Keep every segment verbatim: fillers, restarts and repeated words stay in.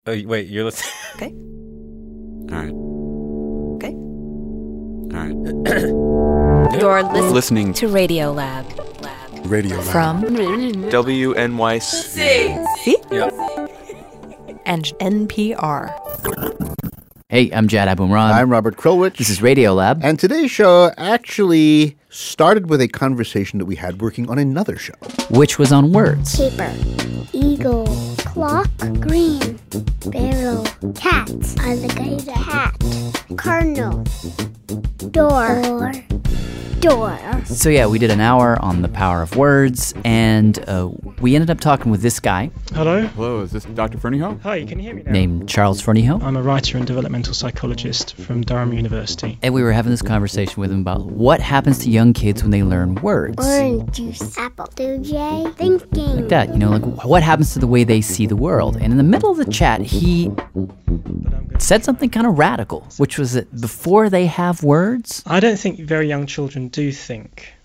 Oh, wait, you're listening. Okay. All right. Okay. All right. You're listening, Listening to Radio Lab. Lab. Radio Lab. From W N Y C. C Yeah. and N P R. Hey, I'm Jad Abumrad. I'm Robert Krulwich. This is Radio Lab. And today's show actually started with a conversation that we had working on another show. Which was on words. Paper, eagle, clock, green, barrel, cat, alligator, hat, cardinal, door, door. So yeah, we did an hour on the power of words, and uh, we ended up talking with this guy Hello? Hello, is this Doctor Fernyhough? Hi, can you hear me now? named Charles Fernyhough. I'm a writer and developmental psychologist from Durham University. And we were having this conversation with him about what happens to young kids when they learn words. Orange juice, apple, do J, thinking. Like that, you know, like what happens to the way they see the world. And in the middle of the chat, he said something kind of radical, which was that before they have words, I don't think very young children do think.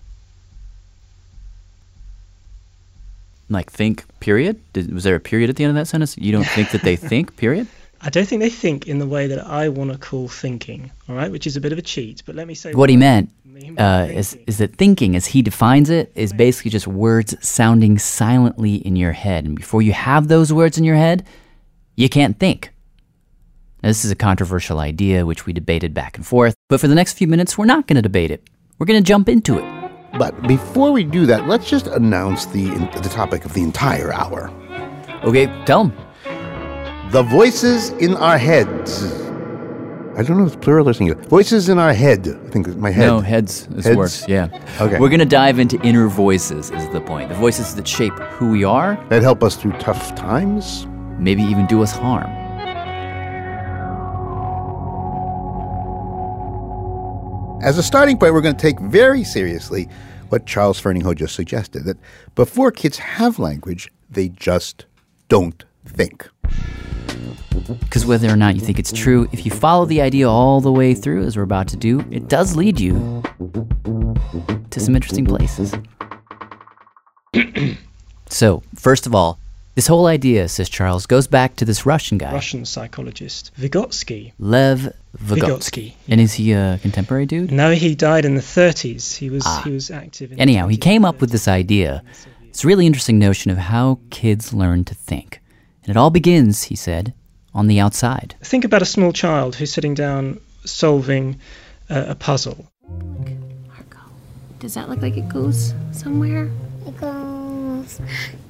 like think, period? Did, was there a period at the end of that sentence? You don't think that they think, period? I don't think they think in the way that I want to call thinking, all right, which is a bit of a cheat, but let me say... What he meant mean by uh, is, thinking. is that thinking, as he defines it, is basically just words sounding silently in your head. And before you have those words in your head, you can't think. Now, this is a controversial idea, which we debated back and forth. But for the next few minutes, we're not going to debate it. We're going to jump into it. But before we do that, let's just announce the the topic of the entire hour. Okay, tell him. The voices in our heads. I don't know if it's plural or singular. Voices in our head. I think it's my head. No, heads is Heads? worse, yeah. Okay. We're going to dive into inner voices is the point. The voices that shape who we are, That help us through tough times. maybe even do us harm. As a starting point, we're going to take very seriously what Charles Fernyhough just suggested, that before kids have language, they just don't think. Because whether or not you think it's true, if you follow the idea all the way through, as we're about to do, it does lead you to some interesting places. So, first of all, this whole idea, says Charles, goes back to this Russian guy, Russian psychologist, Vygotsky. Lev Vygotsky. Vygotsky. And is he a contemporary dude? No, he died in the thirties. He was Ah. he was active in the Anyhow, he twentieth came and up with this thirties. idea. It's a really interesting notion of how kids learn to think. And it all begins, he said, on the outside. Think about a small child who's sitting down solving uh, a puzzle. Marco, does that look like it goes somewhere? It goes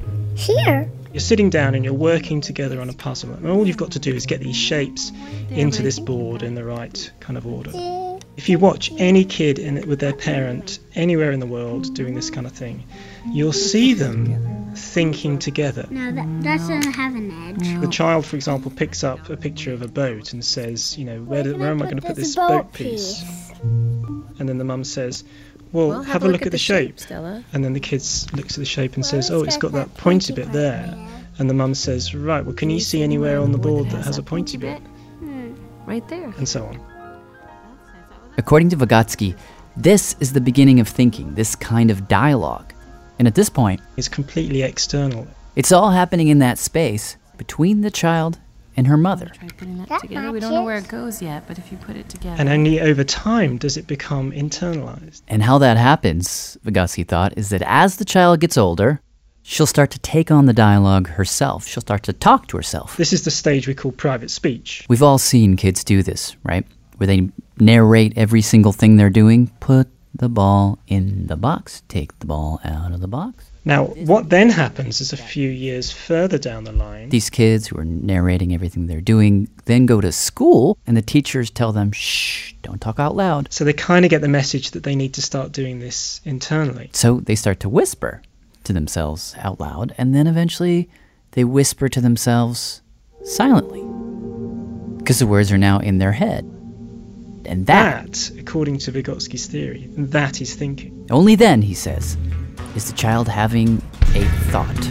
here. You're sitting down and you're working together on a puzzle, and all you've got to do is get these shapes into this board in the right kind of order. If you watch any kid in it with their parent anywhere in the world doing this kind of thing, you'll see them thinking together. No, that, that doesn't have an edge. The child, for example, picks up a picture of a boat and says, you know, where, do, where am I going to put this boat piece? And then the mum says, well, Well, have, a look, at the shape. Stella. And then the kid looks at the shape and says, oh, it's got that pointy bit there. And the mum says, right, well, can you see anywhere on the board that has a pointy bit? Right there. And so on. According to Vygotsky, this is the beginning of thinking, this kind of dialogue. And at this point, It's completely external. it's all happening in that space between the child and her mother. Try putting that, That together. We don't know where it matches. goes yet, but if you put it together. And only over time does it become internalized. And how that happens, Vygotsky thought, is that as the child gets older, she'll start to take on the dialogue herself. She'll start to talk to herself. This is the stage we call private speech. We've all seen kids do this, right? Where they narrate every single thing they're doing. Put the ball in the box. Take the ball out of the box. Now, what then happens is a few years further down the line, These kids who are narrating everything they're doing then go to school, and the teachers tell them, shh, don't talk out loud. so they kind of get the message that they need to start doing this internally. So they start to whisper to themselves out loud, and then eventually they whisper to themselves silently. Because the words are now in their head. And that, That, according to Vygotsky's theory, that is thinking. only then, he says, is the child having a thought.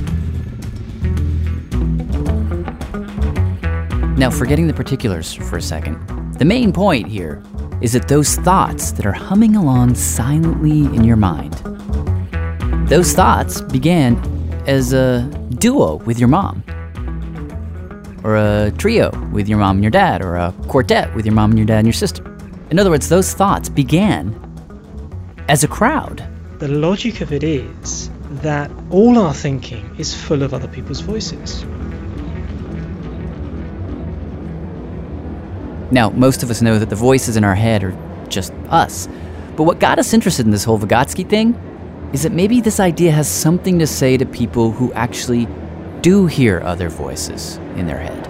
Now, forgetting the particulars for a second, the main point here is that those thoughts that are humming along silently in your mind, those thoughts began as a duo with your mom. or a trio with your mom and your dad, or a quartet with your mom and your dad and your sister. In other words, those thoughts began as a crowd. The logic of it is that all our thinking is full of other people's voices. Now, most of us know that the voices in our head are just us. But what got us interested in this whole Vygotsky thing is that maybe this idea has something to say to people who actually do hear other voices in their head.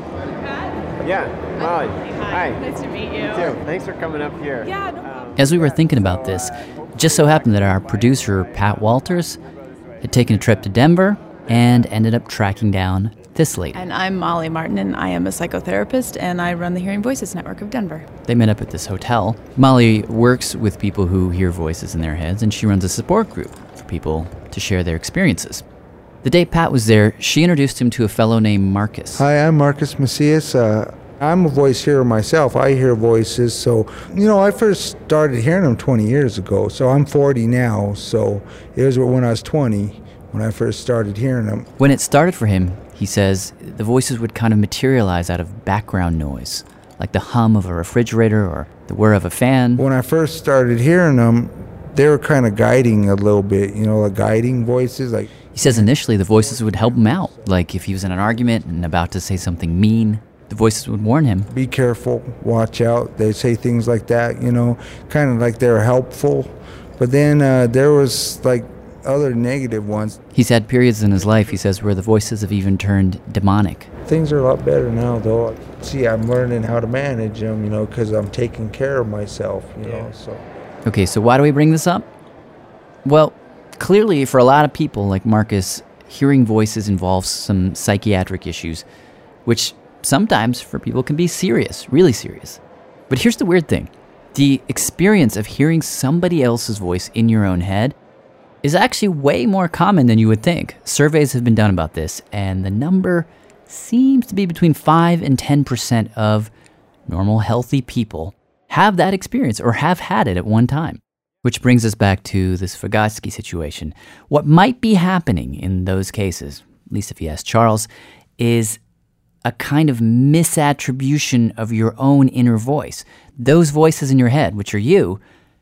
Yeah, Molly. Hi. Nice to meet you. You too. Thanks for coming up here. Yeah, no Um, As we were thinking about this, it just so happened that our producer, Pat Walters, had taken a trip to Denver and ended up tracking down this lady. And I'm Molly Martin, and I am a psychotherapist, and I run the Hearing Voices Network of Denver. They met up at this hotel. Molly works with people who hear voices in their heads, and she runs a support group for people to share their experiences. The day Pat was there, she introduced him to a fellow named Marcus. Hi, I'm Marcus Macias. Uh, I'm a voice hearer myself. I hear voices. So, you know, I first started hearing them twenty years ago. So I'm forty now. So it was when I was twenty when I first started hearing them. When it started for him, he says, the voices would kind of materialize out of background noise, like the hum of a refrigerator or the whir of a fan. When I first started hearing them, they were kind of guiding a little bit, you know, like guiding voices. Like He says initially the voices would help him out, like if he was in an argument and about to say something mean, the voices would warn him. Be careful, watch out. They say things like that, you know, kind of like they're helpful. But then uh, there was like other negative ones. He's had periods in his life, he says, where the voices have even turned demonic. Things are a lot better now, though. See, I'm learning how to manage them, you know, because I'm taking care of myself, you know, so. Okay, so why do we bring this up? Well, clearly for a lot of people like Marcus, hearing voices involves some psychiatric issues, which sometimes for people can be serious, really serious. But here's the weird thing. The experience of hearing somebody else's voice in your own head is actually way more common than you would think. Surveys have been done about this, and the number seems to be between five and ten percent of normal, healthy people have that experience or have had it at one time. Which brings us back to this Vygotsky situation. What might be happening in those cases, at least if you ask Charles, is a kind of misattribution of your own inner voice. Those voices in your head, which are you,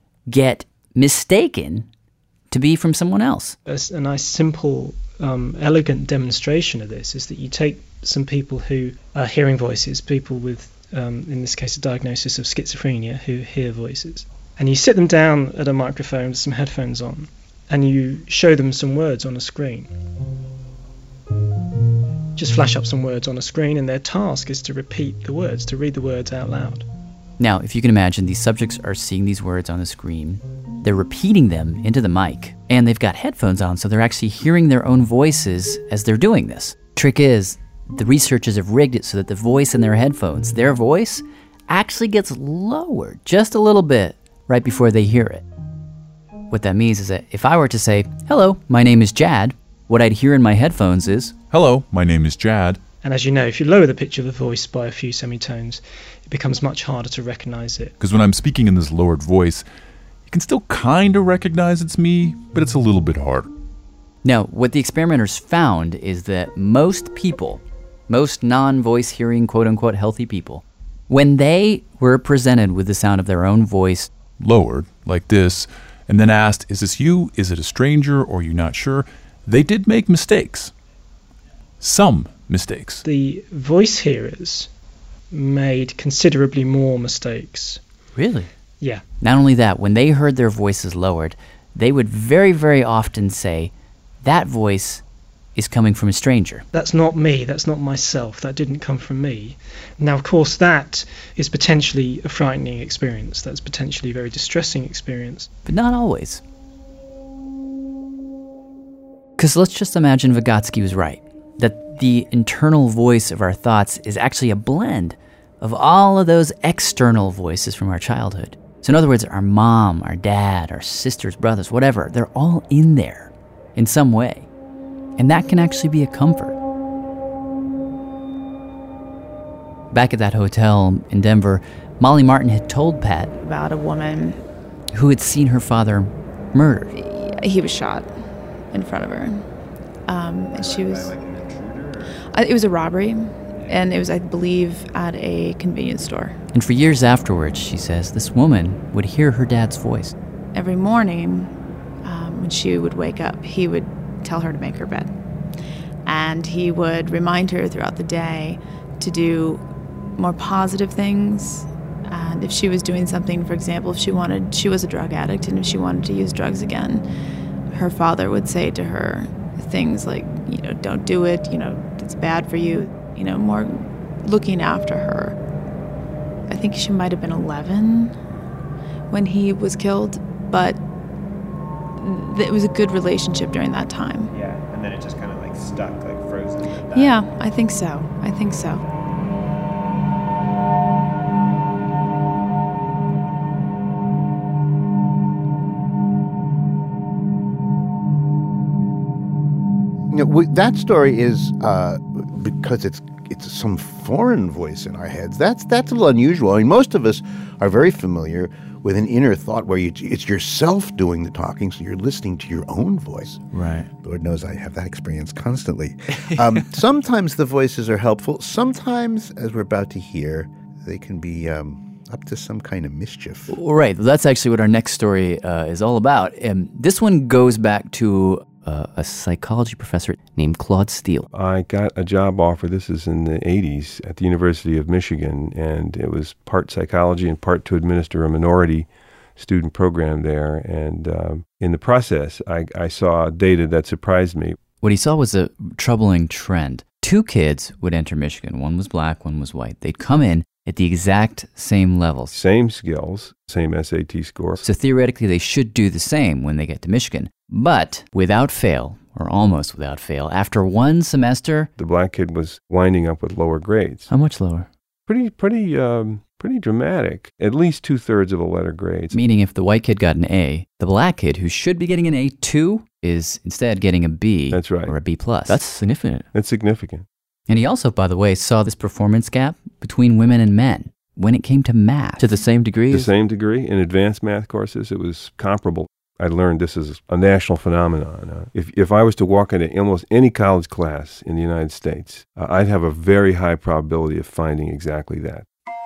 get mistaken to be from someone else. A, a nice, simple, um, elegant demonstration of this is that you take some people who are hearing voices, people with, um, in this case, a diagnosis of schizophrenia who hear voices, and you sit them down at a microphone with some headphones on, and you show them some words on a screen. Just flash up some words on a screen, and their task is to repeat the words, to read the words out loud. Now, if you can imagine, these subjects are seeing these words on the screen. They're repeating them into the mic, and they've got headphones on, so they're actually hearing their own voices as they're doing this. Trick is, the researchers have rigged it so that the voice in their headphones, their voice, actually gets lowered just a little bit right before they hear it. What that means is that if I were to say, hello, my name is Jad, what I'd hear in my headphones is, hello, my name is Jad. And as you know, if you lower the pitch of the voice by a few semitones, it becomes much harder to recognize it. Because when I'm speaking in this lowered voice, you can still kind of recognize it's me, but it's a little bit harder. Now, what the experimenters found is that most people, most non-voice hearing, quote-unquote, healthy people, when they were presented with the sound of their own voice, lowered, like this, and then asked, is this you? Is it a stranger? Or are you not sure? They did make mistakes. Some mistakes. The voice hearers made considerably more mistakes. Really? Yeah. Not only that, when they heard their voices lowered, they would very, very often say, that voice is coming from a stranger. That's not me, that's not myself, that didn't come from me. Now, of course, that is potentially a frightening experience, that's potentially a very distressing experience. But not always. Because let's just imagine Vygotsky was right, that the internal voice of our thoughts is actually a blend of all of those external voices from our childhood. So in other words, our mom, our dad, our sisters, brothers, whatever, they're all in there in some way. And that can actually be a comfort. Back at that hotel in Denver, Molly Martin had told Pat about a woman who had seen her father murdered. He was shot in front of her. Um, and she was... Uh, it was a robbery. And it was, I believe, at a convenience store. And for years afterwards, she says, this woman would hear her dad's voice. Every morning, um, when she would wake up, he would tell her to make her bed. And he would remind her throughout the day to do more positive things. And if she was doing something, for example, if she wanted, she was a drug addict, and if she wanted to use drugs again, her father would say to her things like, you know, don't do it, you know, it's bad for you, you know, more looking after her. I think she might have been eleven when he was killed, but th- it was a good relationship during that time. Yeah, and then it just kind of like stuck, like frozen. Yeah, I think so. I think so. You know, we, that story is uh, because it's it's some foreign voice in our heads. That's that's a little unusual. I mean, most of us are very familiar with an inner thought where you, it's yourself doing the talking, so you're listening to your own voice. Right. Lord knows I have that experience constantly. Um, sometimes the voices are helpful. Sometimes, as we're about to hear, they can be um, up to some kind of mischief. Right. That's actually what our next story uh, is all about. And this one goes back to Uh, a psychology professor named Claude Steele. I got a job offer, this is in the eighties, at the University of Michigan, and it was part psychology and part to administer a minority student program there. And um, in the process, I, I saw data that surprised me. What he saw was a troubling trend. Two kids would enter Michigan. One was black, one was white. They'd come in at the exact same levels. Same skills, same S A T score. So theoretically, they should do the same when they get to Michigan. But without fail, or almost without fail, after one semester, the black kid was winding up with lower grades. How much lower? Pretty, pretty, um, pretty dramatic. At least two thirds of the letter grades. Meaning, if the white kid got an A, the black kid, who should be getting an A two, is instead getting a B. That's right. Or a B plus. That's significant. That's significant. And he also, by the way, saw this performance gap between women and men when it came to math. To the same degree? The same degree. In advanced math courses, it was comparable. I learned this is a national phenomenon. Uh, if if I was to walk into almost any college class in the United States, uh, I'd have a very high probability of finding exactly that.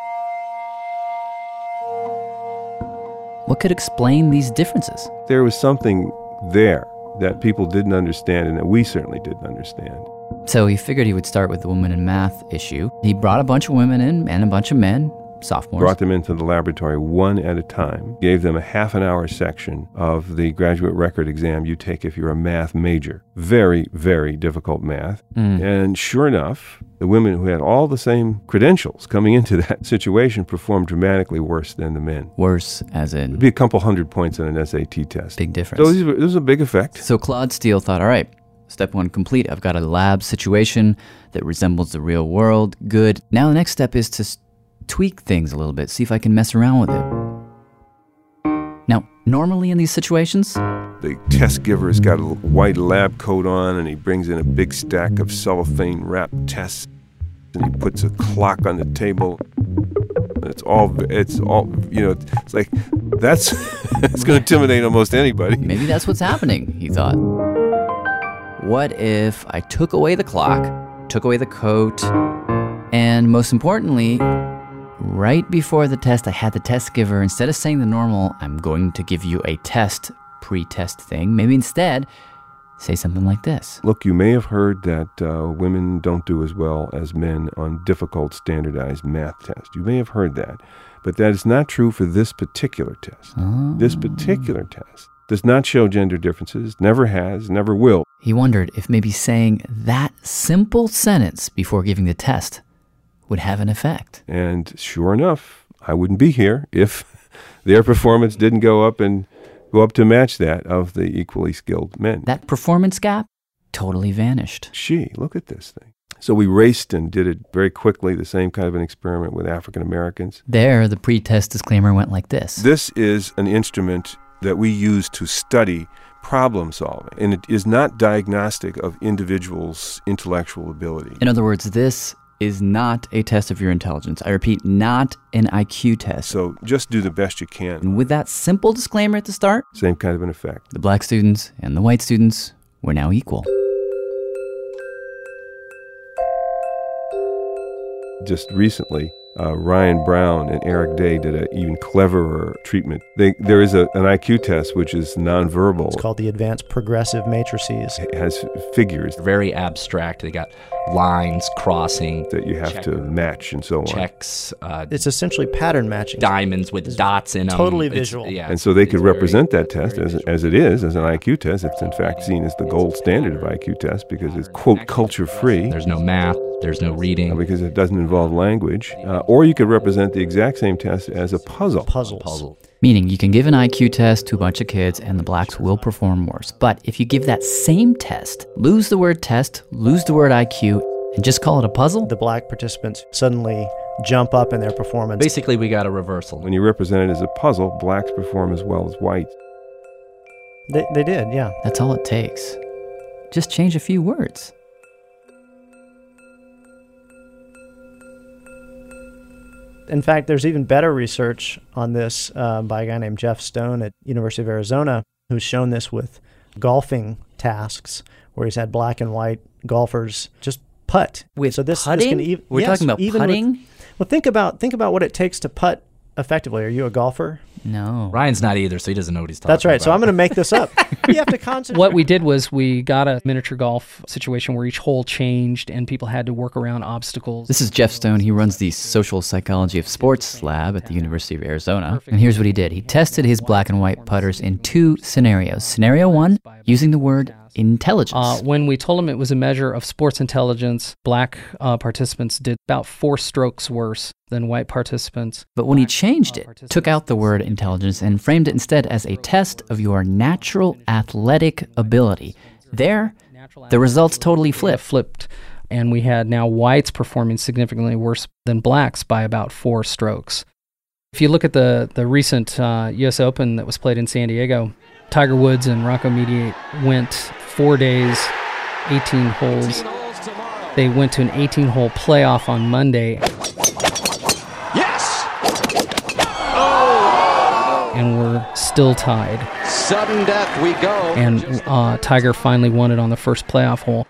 What could explain these differences? There was something there that people didn't understand and that we certainly didn't understand. So he figured he would start with the women in math issue. He brought a bunch of women in and a bunch of men, sophomores. Brought them into the laboratory one at a time, gave them a half an hour section of the graduate record exam you take if you're a math major. Very, very difficult math. Mm. And sure enough, the women who had all the same credentials coming into that situation performed dramatically worse than the men. Worse as in? It'd be a couple hundred points on an S A T test. Big difference. So this was a big effect. So Claude Steele thought, all right, step one complete. I've got a lab situation that resembles the real world. Good. Now the next step is to s- tweak things a little bit, see if I can mess around with it. Now, normally in these situations, the test giver's got a white lab coat on, and he brings in a big stack of cellophane wrapped tests, and he puts a clock on the table. It's all, it's all, you know, it's like, that's, it's going to intimidate almost anybody. Maybe that's what's happening, he thought. What if I took away the clock, took away the coat, and most importantly, right before the test, I had the test giver, instead of saying the normal, I'm going to give you a test, pre-test thing, maybe instead say something like this. Look, you may have heard that uh, women don't do as well as men on difficult standardized math tests. You may have heard that. But that is not true for this particular test. Oh. This particular test does not show gender differences, never has, never will. He wondered if maybe saying that simple sentence before giving the test would have an effect. And sure enough, I wouldn't be here if their performance didn't go up and go up to match that of the equally skilled men. That performance gap totally vanished. Gee, look at this thing. So we raced and did it very quickly, the same kind of an experiment with African Americans. There, the pre-test disclaimer went like this. This is an instrument that we use to study problem solving, and it is not diagnostic of individuals' intellectual ability. In other words, this is not a test of your intelligence. I repeat, not an I Q test. So just do the best you can. And with that simple disclaimer at the start, same kind of an effect. The black students and the white students were now equal. Just recently, uh, Ryan Brown and Eric Day did an even cleverer treatment. They, there is a, an I Q test which is nonverbal. It's called the Advanced Progressive Matrices. It has figures. Very abstract. They got lines, crossing. That you have checker, to match and so on. Checks. Uh, it's essentially pattern matching. Diamonds with it's dots in them. Totally visual. It's, yeah, and so they could very, represent that test as, as it is, as an I Q test. It's in fact seen as the gold standard of I Q tests because it's, quote, culture-free. There's no math. There's no reading. Uh, because it doesn't involve language. Uh, or you could represent the exact same test as a puzzle. Puzzles. Puzzle. Meaning you can give an I Q test to a bunch of kids and the blacks will perform worse. But if you give that same test, lose the word test, lose the word I Q, and just call it a puzzle, the black participants suddenly jump up in their performance. Basically, we got a reversal. When you represent it as a puzzle, blacks perform as well as whites. They, they did, yeah. That's all it takes. Just change a few words. In fact, there's even better research on this uh, by a guy named Jeff Stone at University of Arizona, who's shown this with golfing tasks, where he's had black and white golfers just putt. With so this, putting? This can ev- We're yes, talking about even putting? With, well, think about think about what it takes to putt effectively. Are you a golfer? No. Ryan's not either, so he doesn't know what he's talking about. That's right. About. So I'm going to make this up. You have to concentrate. What we did was we got a miniature golf situation where each hole changed and people had to work around obstacles. This is Jeff Stone. He runs the Social Psychology of Sports lab at the University of Arizona. And here's what he did. He tested his black and white putters in two scenarios. Scenario one, using the word intelligence. Uh, when we told him it was a measure of sports intelligence, black uh, participants did about four strokes worse than white participants. But when he changed it, took out the word intelligence and framed it instead as a test of your natural athletic ability, there, the results totally flipped. Flipped. And we had now whites performing significantly worse than blacks by about four strokes. If you look at the, the recent uh, U S Open that was played in San Diego, Tiger Woods and Rocco Mediate went four days, eighteen holes. They went to an eighteen-hole playoff on Monday. Yes! Oh! And we're still tied. Sudden death we go. And uh, Tiger finally won it on the first playoff hole.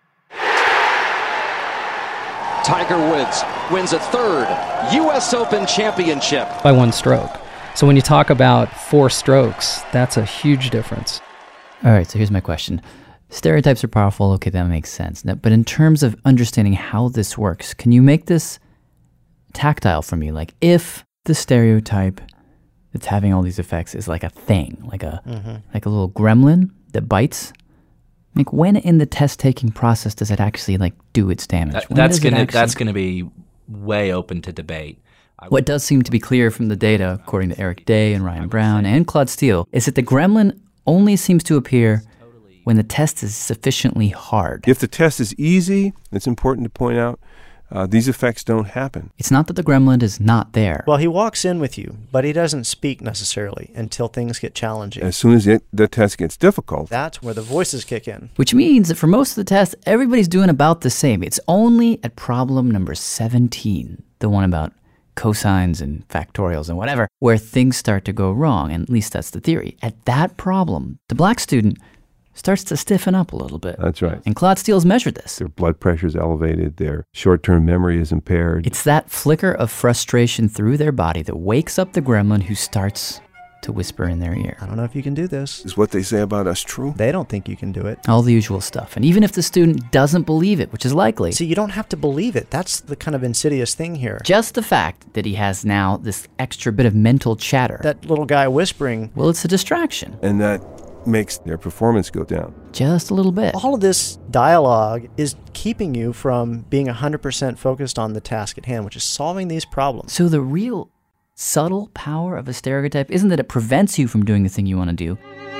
Tiger Woods wins a third U S Open championship. By one stroke. So when you talk about four strokes, that's a huge difference. All right, so here's my question. Stereotypes are powerful. Okay, that makes sense. But in terms of understanding how this works, can you make this tactile for me? Like if the stereotype that's having all these effects is like a thing, like a mm-hmm. like a little gremlin that bites, like when in the test-taking process does it actually like do its damage? That, that's gonna actually... that's gonna be way open to debate. What does seem to be clear from the data, according to Eric Day and Ryan Brown and Claude Steele, is that the gremlin only seems to appear when the test is sufficiently hard. If the test is easy, it's important to point out, uh, these effects don't happen. It's not that the gremlin is not there. Well, he walks in with you, but he doesn't speak necessarily until things get challenging. As soon as it, the test gets difficult, that's where the voices kick in. Which means that for most of the tests, everybody's doing about the same. It's only at problem number seventeen, the one about cosines and factorials and whatever, where things start to go wrong, and at least that's the theory. At that problem, the black student starts to stiffen up a little bit. That's right. And Claude Steele's measured this. Their blood pressure is elevated, their short-term memory is impaired. It's that flicker of frustration through their body that wakes up the gremlin who starts to whisper in their ear. I don't know if you can do this. Is what they say about us true? They don't think you can do it. All the usual stuff. And even if the student doesn't believe it, which is likely. See, you don't have to believe it. That's the kind of insidious thing here. Just the fact that he has now this extra bit of mental chatter. That little guy whispering. Well, it's a distraction. And that makes their performance go down. Just a little bit. All of this dialogue is keeping you from being one hundred percent focused on the task at hand, which is solving these problems. So the real subtle power of a stereotype isn't that it prevents you from doing the thing you want to do.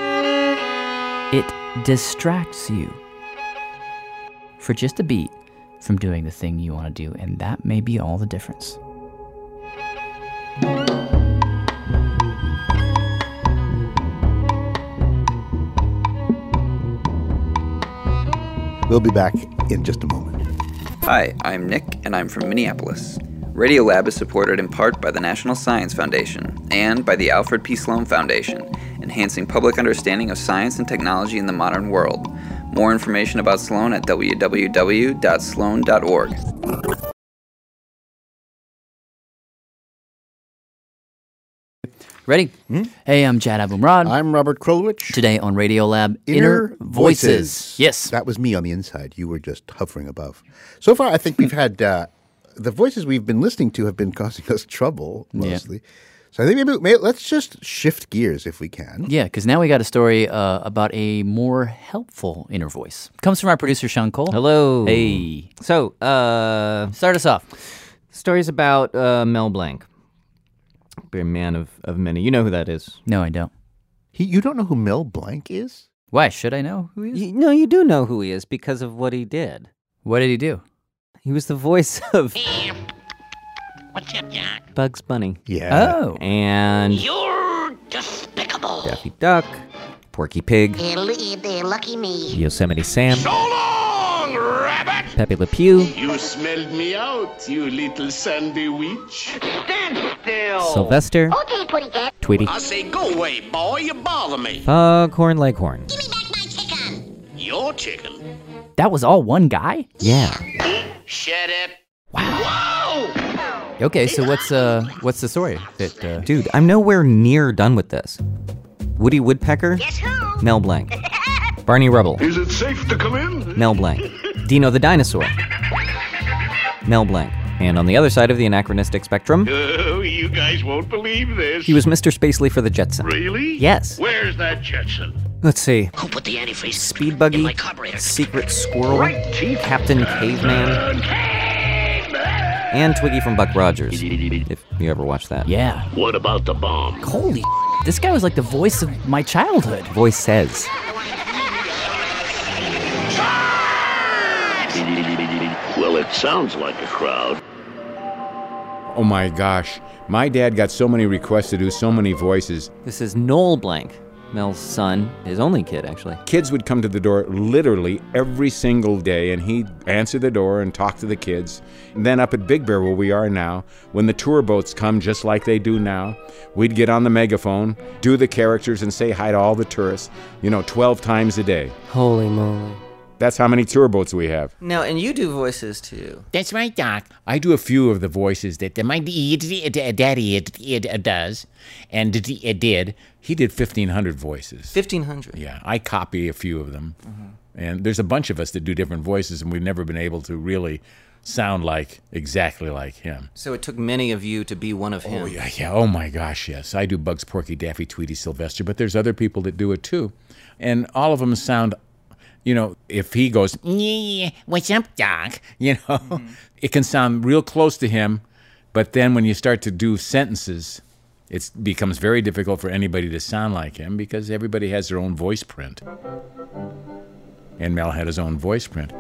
It distracts you for just a beat from doing the thing you want to do, and that may be all the difference. We'll be back in just a moment. Hi, I'm Nick, and I'm from Minneapolis. Radiolab is supported in part by the National Science Foundation and by the Alfred P. Sloan Foundation, enhancing public understanding of science and technology in the modern world. More information about Sloan at w w w dot sloan dot org. Ready? Hey, I'm Chad Abumrad. I'm Robert Krulwich. Today on Radiolab, Inner, Inner Voices. Yes. That was me on the inside. You were just hovering above. So far, I think we've had uh, the voices we've been listening to have been causing us trouble mostly. Yeah. So I think maybe, maybe let's just shift gears if we can. Yeah, because now we got a story uh, about a more helpful inner voice. Comes from our producer, Sean Cole. Hello. Hey. So, uh... start us off. Stories about uh, Mel Blanc. A man of, of many. You know who that is. No, I don't. He, you don't know who Mel Blanc is? Why? Should I know who he is? You, no, you do know who he is because of what he did. What did he do? He was the voice of... What's up, Doc? Bugs Bunny. Yeah. Oh. And... You're despicable. Daffy Duck. Porky Pig. They're lucky me. Yosemite Sam. So long, rabbit! Pepe Le Pew. You smelled me out, you little sandy witch. Stand still. Sylvester. Okay, Twitty Cat. Tweety. I say, go away, boy. You bother me. Foghorn Leghorn. Give me back my chicken. Your chicken? That was all one guy? Yeah. Shut up. Wow. Okay, so what's uh what's the story? That, uh... Dude, I'm nowhere near done with this. Woody Woodpecker. Guess who? Mel Blanc. Barney Rubble. Is it safe to come in? Mel Blanc. Dino the Dinosaur. Mel Blanc. And on the other side of the anachronistic spectrum... Oh, you guys won't believe this. He was Mister Spacely for the Jetson. Really? Yes. Where's that Jetson? Let's see. Who put the antifreeze Speed Buggy. in my carburetor? Secret Squirrel. Right teeth. Captain Caveman. And Twiggy from Buck Rogers, if you ever watched that. Yeah. What about the bomb? Holy this guy was like the voice of my childhood. Voice says. Well, it sounds like a crowd. Oh my gosh. My dad got so many requests to do so many voices. This is Noel Blanc, Mel's son, his only kid, actually. Kids would come to the door literally every single day, and he'd answer the door and talk to the kids. And then up at Big Bear, where we are now, when the tour boats come just like they do now, we'd get on the megaphone, do the characters, and say hi to all the tourists, you know, twelve times a day. Holy moly. That's how many tour boats we have. Now, and you do voices, too. That's right, Doc. I do a few of the voices that my daddy does, and did. He did fifteen hundred voices. fifteen hundred? Yeah, I copy a few of them. Mm-hmm. And there's a bunch of us that do different voices, and we've never been able to really sound like, exactly like him. So it took many of you to be one of him. Oh, yeah, yeah. Oh, my gosh, yes. I do Bugs, Porky, Daffy, Tweety, Sylvester, but there's other people that do it, too. And all of them sound... You know, if he goes, yeah, what's up, Doc? You know, mm-hmm. It can sound real close to him, but then when you start to do sentences, it becomes very difficult for anybody to sound like him because everybody has their own voice print. And Mel had his own voice print.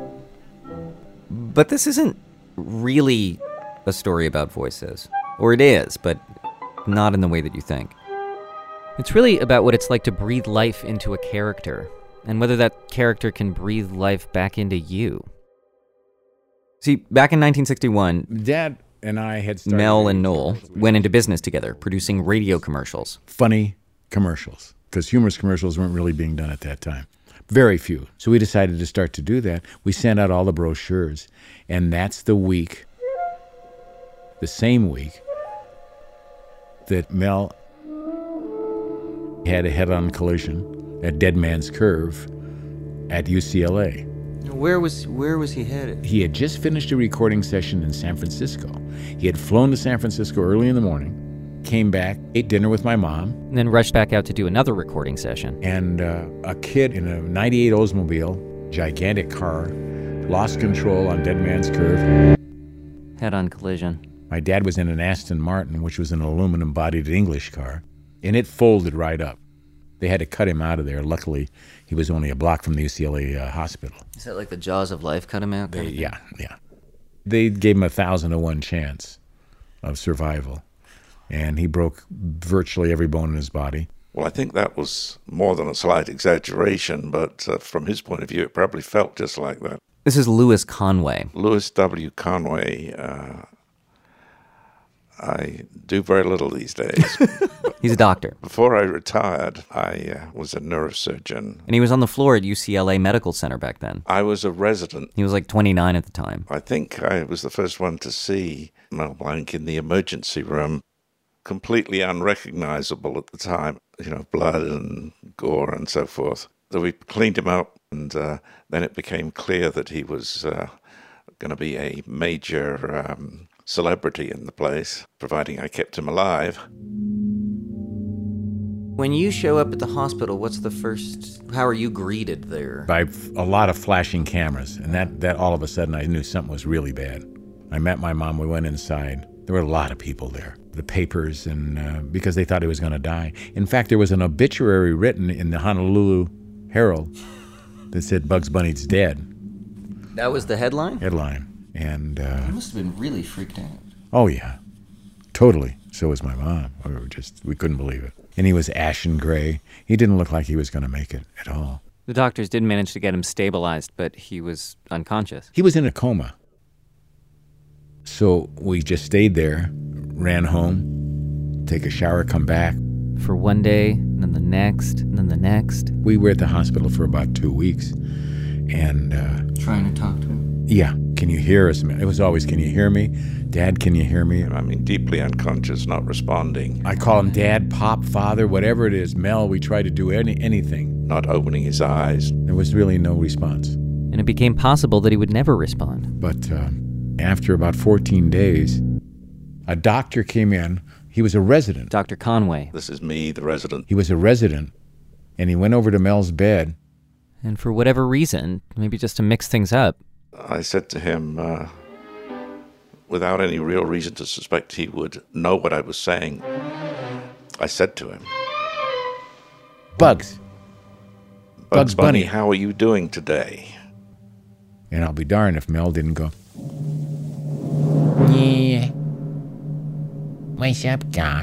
But this isn't really a story about voices. Or it is, but not in the way that you think. It's really about what it's like to breathe life into a character. And whether that character can breathe life back into you. See, back in nineteen sixty-one... Dad and I had started... Mel and Noel went into business together, producing radio commercials. Funny commercials, because humorous commercials weren't really being done at that time. Very few. So we decided to start to do that. We sent out all the brochures, and that's the week, the same week, that Mel had a head-on collision at Dead Man's Curve at U C L A. Where was where was he headed? He had just finished a recording session in San Francisco. He had flown to San Francisco early in the morning, came back, ate dinner with my mom. And then rushed back out to do another recording session. And uh, a kid in a ninety-eight Oldsmobile, gigantic car, lost control on Dead Man's Curve. Head-on collision. My dad was in an Aston Martin, which was an aluminum-bodied English car, and it folded right up. They had to cut him out of there. Luckily, he was only a block from the U C L A uh, hospital. Is that like the jaws of life cut him out? They, yeah, yeah. They gave him a thousand to one chance of survival, and he broke virtually every bone in his body. Well, I think that was more than a slight exaggeration, but uh, from his point of view, it probably felt just like that. This is Louis Conway. Louis W. Conway. Uh, I do very little these days. He's a doctor. Before I retired, I uh, was a neurosurgeon. And he was on the floor at U C L A Medical Center back then. I was a resident. He was like twenty-nine at the time. I think I was the first one to see Mel Blanc in the emergency room, completely unrecognizable at the time, you know, blood and gore and so forth. So we cleaned him up, and uh, then it became clear that he was uh, going to be a major um, celebrity in the place, providing I kept him alive. When you show up at the hospital, what's the first, how are you greeted there? By a lot of flashing cameras, and that, that all of a sudden I knew something was really bad. I met my mom, we went inside. There were a lot of people there, the papers, and uh, because they thought he was going to die. In fact, there was an obituary written in the Honolulu Herald that said Bugs Bunny's dead. That was the headline? Headline. And uh, You must have been really freaked out. oh yeah, totally. So was my mom. We were just, we couldn't believe it. And he was ashen gray. He didn't look like he was going to make it at all. The doctors did manage to get him stabilized, but he was unconscious. He was in a coma. So we just stayed there, ran home, take a shower, come back. For one day, then the next, and then the next. We were at the hospital for about two weeks. And uh, Trying to talk to him. yeah, can you hear us? It was always, can you hear me? Dad, can you hear me? I mean, deeply unconscious, not responding. I call him Dad, Pop, Father, whatever it is. Mel, we try to do any anything. Not opening his eyes. There was really no response. And it became possible that he would never respond. But uh, after about fourteen days, a doctor came in. He was a resident. Doctor Conway. This is me, the resident. He was a resident, and he went over to Mel's bed. And for whatever reason, maybe just to mix things up, I said to him, uh, without any real reason to suspect he would know what I was saying, I said to him, Bugs. Bugs, Bugs Bunny, Bunny. how are you doing today? And I'll be darned if Mel didn't go, yeah. What's up, Doc?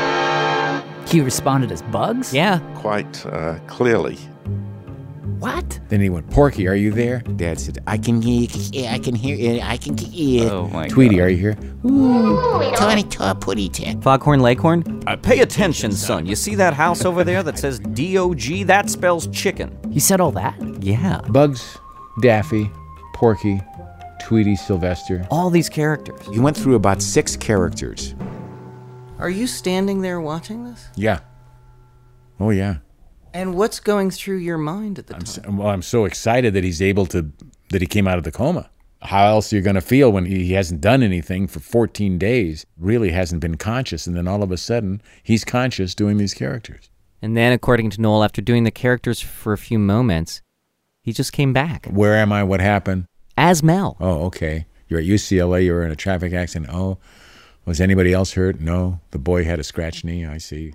He responded as Bugs? Yeah. Quite uh, clearly. What? Then he went, Porky, are you there? Dad said, I can hear you, I can hear you, I can hear you. Oh my Tweety, God. are you here? Ooh, Tiny Taw Putty Tit. Foghorn Leghorn? Uh, pay attention, son. You see that house over there that says D O G? That spells chicken. He said all that? Yeah. Bugs, Daffy, Porky, Tweety, Sylvester. All these characters. You went through about six characters. Are you standing there watching this? Yeah. Oh, yeah. And what's going through your mind at the I'm time? so, well, I'm so excited that he's able to, that he came out of the coma. How else are you going to feel when he hasn't done anything for fourteen days, really hasn't been conscious, and then all of a sudden, he's conscious doing these characters. And then, according to Noel, after doing the characters for a few moments, he just came back. Where am I? What happened? As Mel. Oh, okay. You're at U C L A, you were in a traffic accident. Oh, was anybody else hurt? No. The boy had a scratched knee, I see.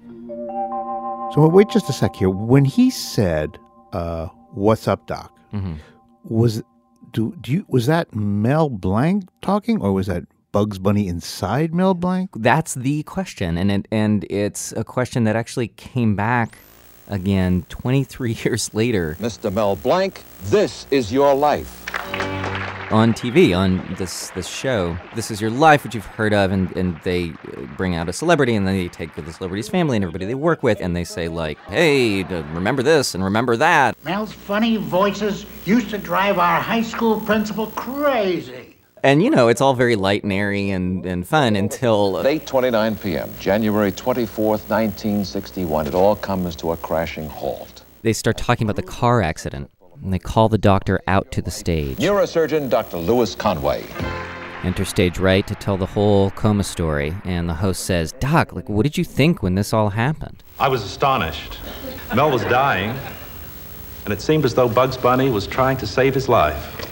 So wait just a sec here. When he said, uh, "What's up, Doc?" Mm-hmm. was do do you was that Mel Blanc talking, or was that Bugs Bunny inside Mel Blanc? That's the question, and it, and it's a question that actually came back again twenty-three years later. Mister Mel Blanc, this is your life. On T V, on this this show, This Is Your Life, which you've heard of, and, and they bring out a celebrity, and then they take the celebrity's family and everybody they work with, and they say, like, hey, remember this and remember that. Mel's funny voices used to drive our high school principal crazy. And, you know, it's all very light and airy and, and fun until... At eight twenty-nine p.m., January twenty-fourth, nineteen sixty-one, it all comes to a crashing halt. They start talking about the car accident, and they call the doctor out to the stage. Neurosurgeon Doctor Louis Conway. Enter stage right to tell the whole coma story, and the host says, Doc, like, what did you think when this all happened? I was astonished. Mel was dying, and it seemed as though Bugs Bunny was trying to save his life.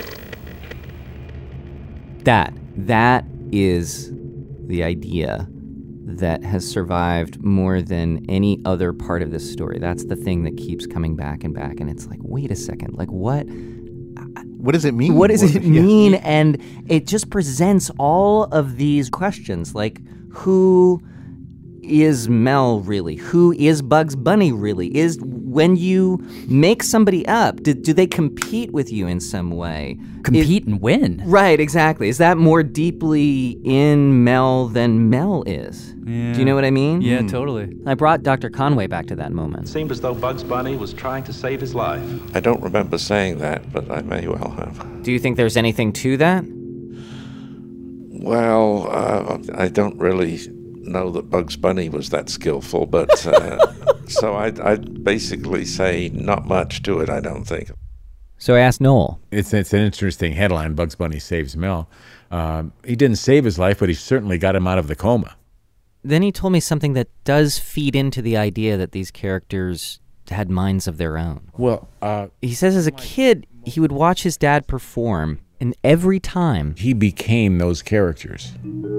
That, that is the idea that has survived more than any other part of this story. That's the thing that keeps coming back and back, and it's like, wait a second, like what? What does it mean? What does What- it yeah. mean? And it just presents all of these questions, like who is Mel really? Who is Bugs Bunny really? Is when you make somebody up, do, do they compete with you in some way? Compete and win. Right, exactly. Is that more deeply in Mel than Mel is? Yeah. Do you know what I mean? Yeah, totally. I brought Doctor Conway back to that It moment. seemed as though Bugs Bunny was trying to save his life. I don't remember saying that, but I may well have. Do you think there's anything to that? Well, uh, I don't really know that Bugs Bunny was that skillful, but uh, so I'd, I'd basically say not much to it, I don't think. So I asked Noel. It's it's an interesting headline, Bugs Bunny saves Mel. Um, he didn't save his life, but he certainly got him out of the coma. Then he told me something that does feed into the idea that these characters had minds of their own. Well, uh, he says as a kid, he would watch his dad perform, and every time he became those characters.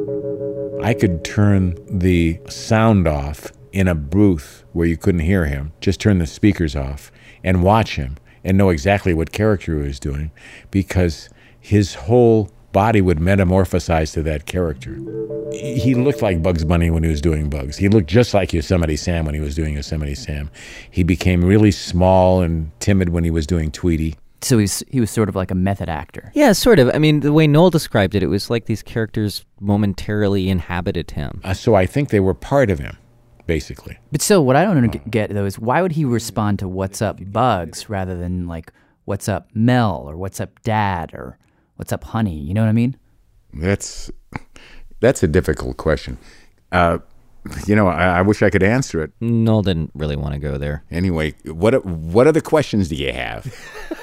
I could turn the sound off in a booth where you couldn't hear him, just turn the speakers off and watch him and know exactly what character he was doing, because his whole body would metamorphosize to that character. He looked like Bugs Bunny when he was doing Bugs. He looked just like Yosemite Sam when he was doing Yosemite Sam. He became really small and timid when he was doing Tweety. So he's, he was sort of like a method actor. Yeah, sort of. I mean, the way Noel described it, it was like these characters momentarily inhabited him. Uh, so I think they were part of him, basically. But still, what I don't get, though, is why would he respond to what's up, Bugs, rather than like, what's up, Mel, or what's up, Dad, or what's up, honey? You know what I mean? That's that's a difficult question. Uh, you know, I, I wish I could answer it. Noel didn't really want to go there. Anyway, what what other questions do you have?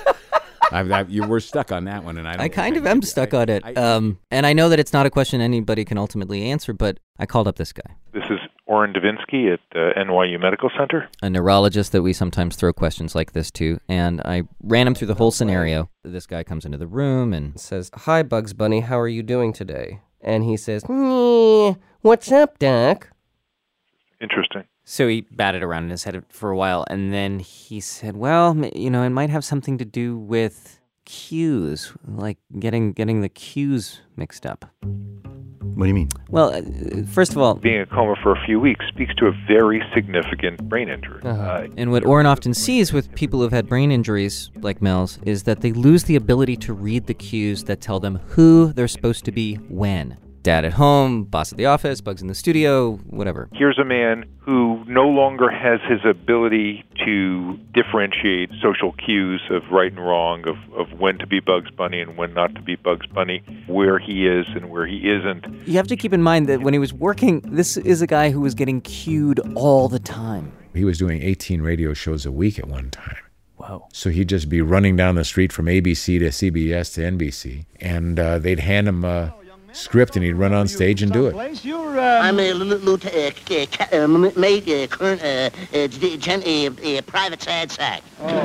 I've, I've, you were stuck on that one, and I don't I kind of am stuck on it. Um, and I know that it's not a question anybody can ultimately answer, but I called up this guy. This is Oren Davinsky at uh, N Y U Medical Center. A neurologist that we sometimes throw questions like this to, and I ran him through the whole scenario. This guy comes into the room and says, "Hi, Bugs Bunny, how are you doing today?" And he says, "Mm, what's up, Doc?" Interesting. So he batted around in his head for a while, and then he said, well, you know, it might have something to do with cues, like getting getting the cues mixed up. What do you mean? Well, uh, first of all, being in a coma for a few weeks speaks to a very significant brain injury. Uh-huh. Uh, and what Oren often sees with people who've had brain injuries, like Mel's, is that they lose the ability to read the cues that tell them who they're supposed to be when. Dad at home, boss at the office, Bugs in the studio, whatever. Here's a man who no longer has his ability to differentiate social cues of right and wrong, of, of when to be Bugs Bunny and when not to be Bugs Bunny, where he is and where he isn't. You have to keep in mind that when he was working, this is a guy who was getting cued all the time. He was doing eighteen radio shows a week at one time. Whoa. So he'd just be running down the street from A B C to C B S to N B C, and uh, they'd hand him a script, and he'd run on stage and do it. I'm a lieutenant, mate, current, a private sad sack.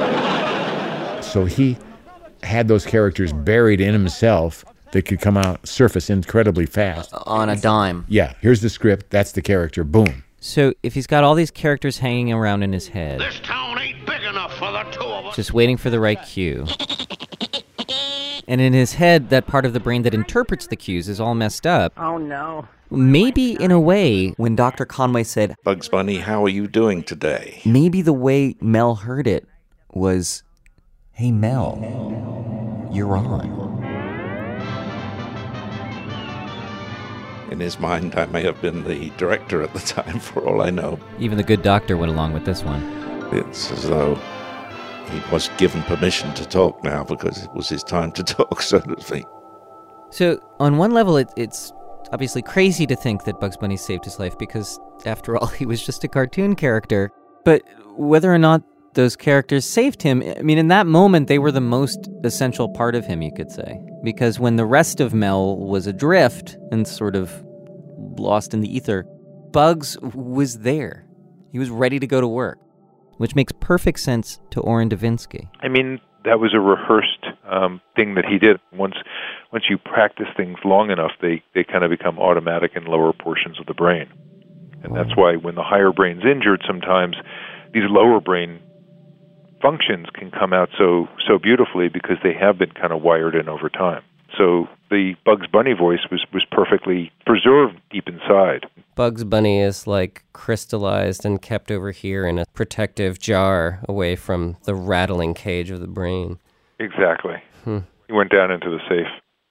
So he had those characters buried in himself that could come out, surface incredibly fast. Uh, on a dime. Yeah, here's the script, that's the character, boom. So if he's got all these characters hanging around in his head, This town ain't big enough for the two of us. just waiting for the right cue. And in his head, that part of the brain that interprets the cues is all messed up. Oh, no. Maybe, in a way, when Doctor Conway said, Bugs Bunny, how are you doing today? maybe the way Mel heard it was, hey, Mel, you're on. In his mind, I may have been the director at the time, for all I know. Even the good doctor went along with this one. It's as though he was given permission to talk now because it was his time to talk, so to speak. So, on one level, it, it's obviously crazy to think that Bugs Bunny saved his life because, after all, he was just a cartoon character. But whether or not those characters saved him, I mean, in that moment, they were the most essential part of him, you could say. Because when the rest of Mel was adrift and sort of lost in the ether, Bugs was there. He was ready to go to work, which makes perfect sense to Oren Davinsky. I mean, that was a rehearsed um, thing that he did. Once once you practice things long enough, they, they kind of become automatic in lower portions of the brain. And that's why when the higher brain's injured, sometimes these lower brain functions can come out so so beautifully because they have been kind of wired in over time. So the Bugs Bunny voice was, was perfectly preserved deep inside. Bugs Bunny is like crystallized and kept over here in a protective jar away from the rattling cage of the brain. Exactly. Hmm. He went down into the safe.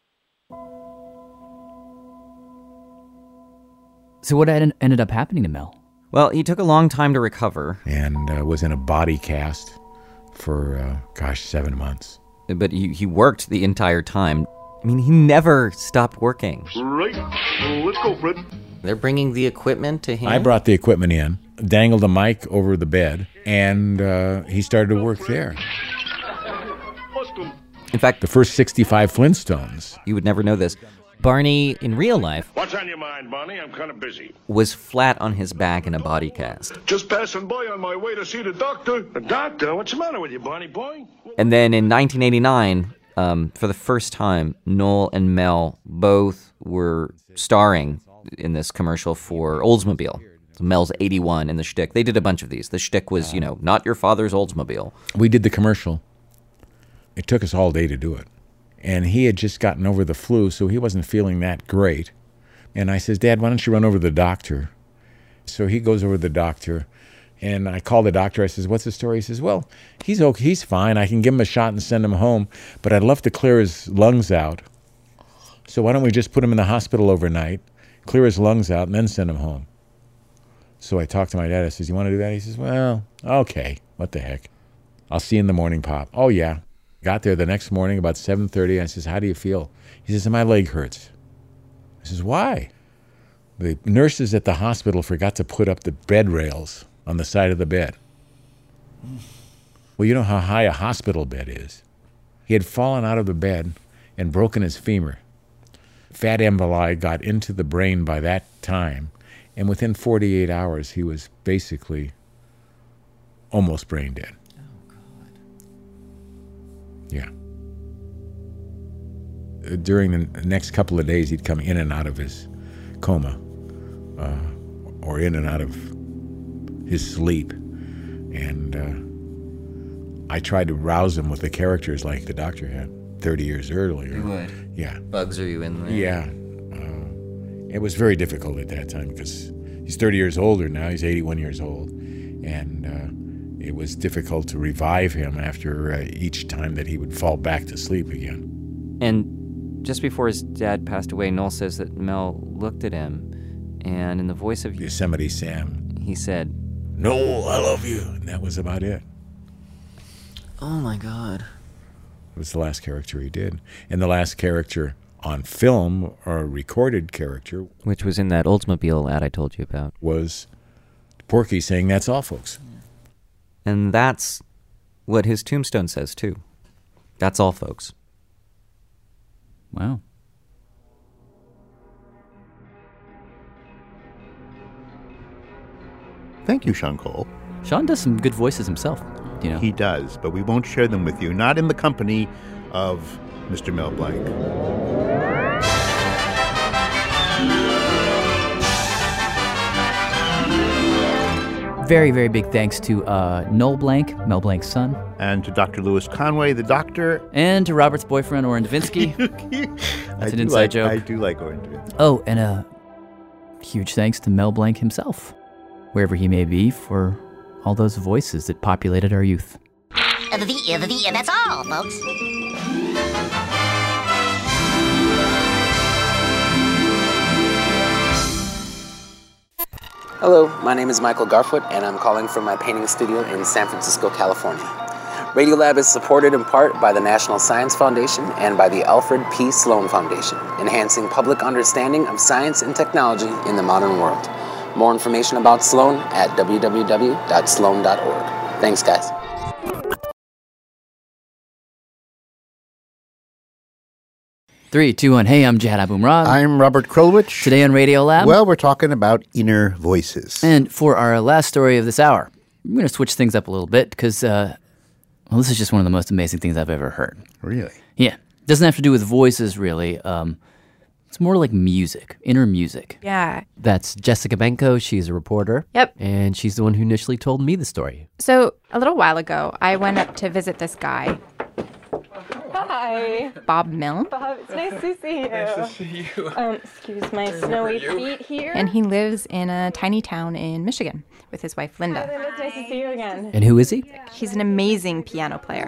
So what en- ended up happening to Mel? Well, he took a long time to recover. And uh, was in a body cast for, uh, gosh, seven months. But he, he worked the entire time. I mean, he never stopped working. Right. Let's go, Fred. They're bringing the equipment to him? I brought the equipment in, dangled a mic over the bed, and uh, he started to work there. In fact, the first sixty-five Flintstones. You would never know this. Barney, in real life, What's on your mind, Barney? I'm kind of busy. was flat on his back in a body cast. Just passing by on my way to see the doctor. The doctor? What's the matter with you, Barney boy? And then in nineteen eighty-nine, um, for the first time, Noel and Mel both were starring in this commercial for Oldsmobile. So Mel's eighty-one in the shtick. They did a bunch of these. The shtick was, you know, not your father's Oldsmobile. We did the commercial. It took us all day to do it. And he had just gotten over the flu, so he wasn't feeling that great. And I says, Dad, why don't you run over to the doctor? So he goes over to the doctor, and I call the doctor. I says, what's the story? He says, well, he's okay. He's fine. I can give him a shot and send him home, but I'd love to clear his lungs out. So why don't we just put him in the hospital overnight, clear his lungs out, and then send him home? So I talked to my dad. I says, you want to do that? He says, well, okay. What the heck? I'll see you in the morning, Pop. Oh, yeah. Got there the next morning about seven thirty. I says, how do you feel? He says, my leg hurts. I says, why? The nurses at the hospital forgot to put up the bed rails on the side of the bed. Well, you know how high a hospital bed is. He had fallen out of the bed and broken his femur. Fat emboli got into the brain by that time, and within forty-eight hours, he was basically almost brain dead. Yeah. During the next couple of days, he'd come in and out of his coma, uh, or in and out of his sleep. And uh, I tried to rouse him with the characters like the doctor had thirty years earlier. You would? Yeah. Bugs, are you in there? Yeah. Uh, it was very difficult at that time because he's thirty years older now. He's eighty-one years old. And uh, it was difficult to revive him after uh, each time that he would fall back to sleep again. And just before his dad passed away, Noel says that Mel looked at him, and in the voice of Yosemite Sam, he said, Noel, I love you. And that was about it. Oh, my God. It was the last character he did. And the last character on film, or a recorded character, which was in that Oldsmobile ad I told you about, was Porky saying, that's all, folks. And that's what his tombstone says, too. That's all, folks. Wow. Thank you, Sean Cole. Sean does some good voices himself, you know. He does, but we won't share them with you. Not in the company of Mister Mel Blanc. Very, very big thanks to uh, Noel Blanc, Mel Blanc's son. And to Doctor Louis Conway, the doctor. And to Robert's boyfriend, Oren Devinsky. That's an inside like, joke. I do like Oren Devinsky. Oh, and a huge thanks to Mel Blanc himself, wherever he may be, for all those voices that populated our youth. Uh, the, the, the, that's all, folks. Hello, my name is Michael Garfoot, and I'm calling from my painting studio in San Francisco, California. Radiolab is supported in part by the National Science Foundation and by the Alfred P. Sloan Foundation, enhancing public understanding of science and technology in the modern world. More information about Sloan at w w w dot sloan dot org. Thanks, guys. Three, two, one. Hey, I'm Jad Abumrad. I'm Robert Krulwich. Today on Radiolab. Well, we're talking about inner voices. And for our last story of this hour, I'm going to switch things up a little bit because, uh, well, this is just one of the most amazing things I've ever heard. Really? Yeah. It doesn't have to do with voices, really. Um, it's more like music, inner music. Yeah. That's Jessica Benko. She's a reporter. Yep. And she's the one who initially told me the story. So a little while ago, I went up to visit this guy. Hi. Bob Milne. Bob, it's nice to see you. Nice to see you. Um, excuse my snowy feet here. And he lives in a tiny town in Michigan with his wife, Linda. Hi, Linda. It's nice to see you again. And who is he? He's an amazing piano player.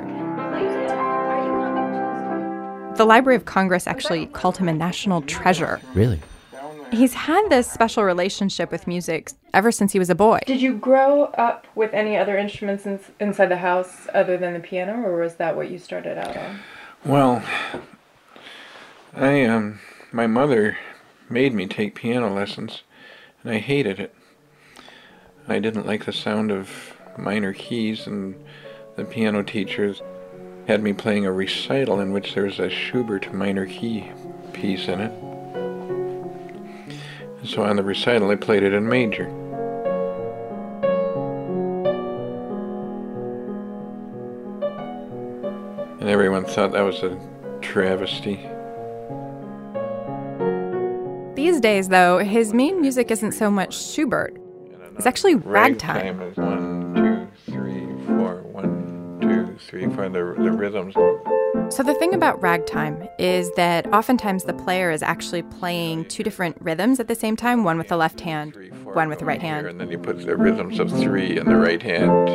The Library of Congress actually called him a national treasure. Really? He's had this special relationship with music ever since he was a boy. Did you grow up with any other instruments in, inside the house other than the piano, or was that what you started out on? Well, I um, my mother made me take piano lessons, and I hated it. I didn't like the sound of minor keys, and the piano teachers had me playing a recital in which there was a Schubert minor key piece in it. And so on the recital I played it in major. And everyone thought that was a travesty. These days, though, his main music isn't so much Schubert. It's actually ragtime. Ragtime is one, two, three, four, one, two, three, four, the, the rhythms. So the thing about ragtime is that oftentimes the player is actually playing two different rhythms at the same time, one with the left hand, one with the right hand. And then you put the rhythms of three in the right hand.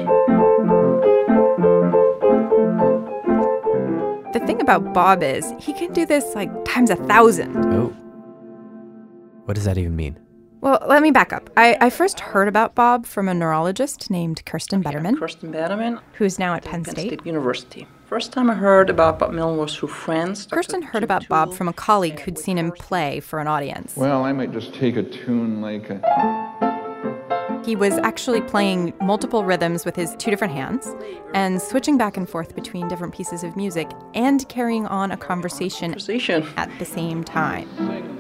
The thing about Bob is he can do this like times a thousand. Oh. What does that even mean? Well, let me back up. I, I first heard about Bob from a neurologist named Kirsten Betterman, Kirsten Betterman, who's now at Penn Penn State. State University. First time I heard about Bob Milne was through friends. Kirsten heard about Bob from a colleague who'd seen him play for an audience. Well, I might just take a tune like a... He was actually playing multiple rhythms with his two different hands and switching back and forth between different pieces of music and carrying on a conversation, conversation. at the same time.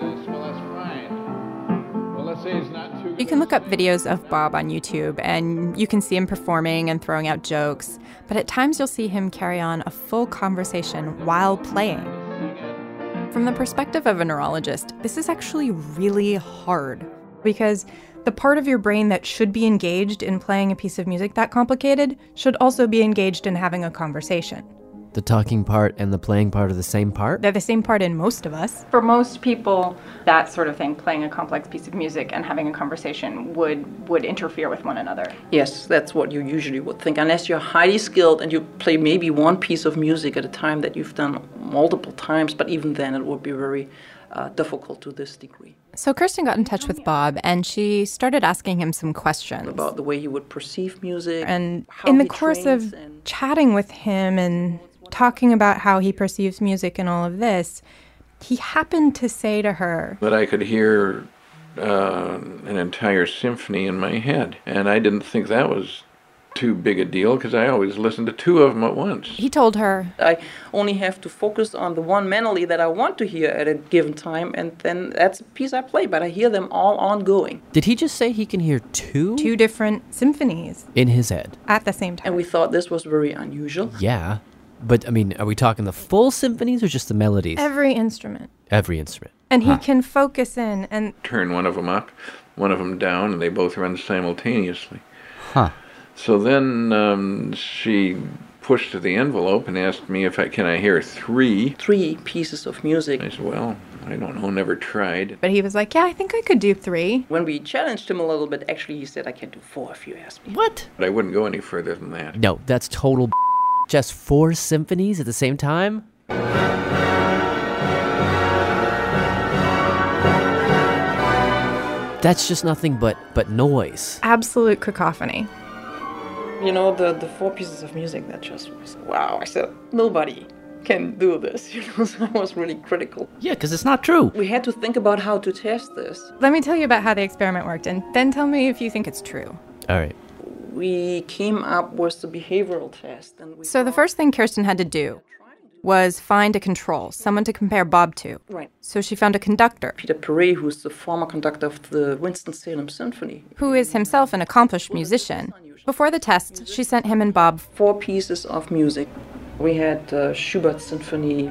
You can look up videos of Bob on YouTube, and you can see him performing and throwing out jokes, but at times you'll see him carry on a full conversation while playing. From the perspective of a neurologist, this is actually really hard, because the part of your brain that should be engaged in playing a piece of music that complicated should also be engaged in having a conversation. The talking part and the playing part are the same part? They're the same part in most of us. For most people, that sort of thing, playing a complex piece of music and having a conversation would, would interfere with one another. Yes, that's what you usually would think. Unless you're highly skilled and you play maybe one piece of music at a time that you've done multiple times, but even then it would be very uh, difficult to this degree. So Kirsten got in touch with Bob, and she started asking him some questions. About the way he would perceive music. And how in the he course trains of and chatting with him and talking about how he perceives music and all of this, he happened to say to her that I could hear uh, an entire symphony in my head. And I didn't think that was too big a deal because I always listened to two of them at once. He told her, I only have to focus on the one melody that I want to hear at a given time, and then that's a piece I play, but I hear them all ongoing. Did he just say he can hear two? Two different symphonies. In his head? At the same time. And we thought this was very unusual. Yeah. But, I mean, are we talking the full symphonies or just the melodies? Every instrument. Every instrument. And he huh. can focus in and turn one of them up, one of them down, and they both run simultaneously. Huh. So then um, she pushed the envelope and asked me if I can I hear three. Three pieces of music. I said, well, I don't know, never tried. But he was like, yeah, I think I could do three. When we challenged him a little bit, actually he said, I can do four if you ask me. What? But I wouldn't go any further than that. No, that's total b- Just four symphonies at the same time? That's just nothing but, but noise. Absolute cacophony. You know, the, the four pieces of music that just was, wow. I said, nobody can do this. You know, so I was really critical. Yeah, because it's not true. We had to think about how to test this. Let me tell you about how the experiment worked, and then tell me if you think it's true. All right. We came up with the behavioral test. And we so the first thing Kirsten had to do was find a control, someone to compare Bob to. Right. So she found a conductor. Peter Perret, who's the former conductor of the Winston-Salem Symphony. Who is himself an accomplished musician. Before the test, she sent him and Bob four pieces of music. We had uh, Schubert Symphony.